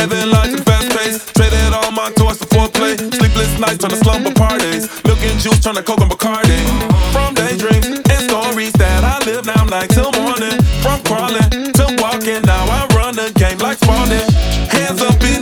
Living life at fast pace. Traded all my toys for foreplay. Sleepless nights turn to slumber parties. Milk and juice turn to coke and Bacardi. From daydreams and stories that I live now night till morning. From crawling to walking, now I run the game like Spalding. Hands up in